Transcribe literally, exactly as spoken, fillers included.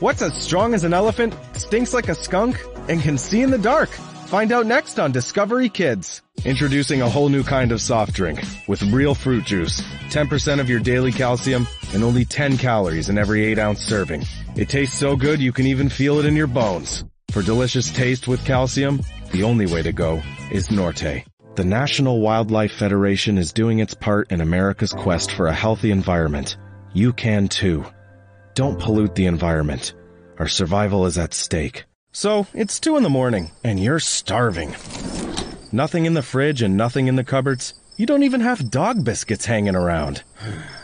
What's as strong as an elephant, stinks like a skunk, and can see in the dark? Find out next on Discovery Kids. Introducing a whole new kind of soft drink with real fruit juice, ten percent of your daily calcium, and only ten calories in every eight ounce serving. It tastes so good you can even feel it in your bones. For delicious taste with calcium, the only way to go is Norte. The National Wildlife Federation is doing its part in America's quest for a healthy environment. You can too. Don't pollute the environment. Our survival is at stake. So, it's two in the morning, and you're starving. Nothing in the fridge and nothing in the cupboards. You don't even have dog biscuits hanging around.